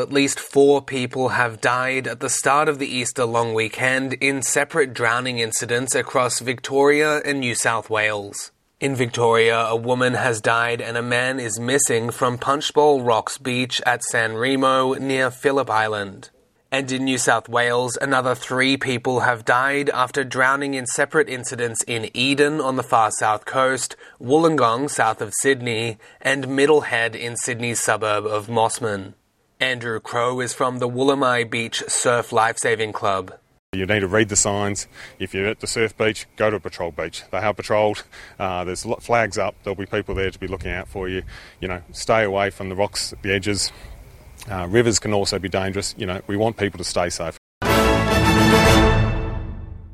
at least 4 people have died at the start of the Easter long weekend in separate drowning incidents across Victoria and New South Wales. In Victoria, a woman has died and a man is missing from Punchbowl Rocks Beach at San Remo near Phillip Island. And in New South Wales, another 3 people have died after drowning in separate incidents in Eden on the far south coast, Wollongong south of Sydney, and Middlehead in Sydney's suburb of Mossman. Andrew Crowe is from the Woolamai Beach Surf Lifesaving Club. You need to read the signs. If you're at the surf beach, go to a patrol beach. They are patrolled. There's flags up. There'll be people there to be looking out for you. Stay away from the rocks at the edges. Rivers can also be dangerous. We want people to stay safe.